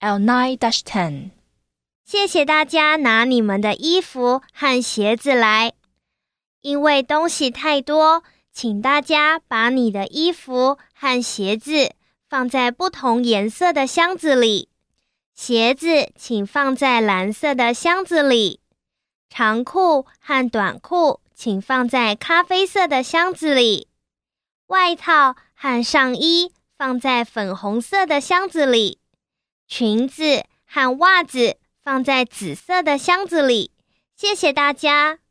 L9-10。 谢谢大家拿你们的衣服和鞋子来。因为东西太多，请大家把你的衣服和鞋子放在不同颜色的箱子里。鞋子请放在蓝色的箱子里，长裤和短裤请放在咖啡色的箱子里，外套和上衣放在粉红色的箱子里，裙子和袜子放在紫色的箱子里。谢谢大家。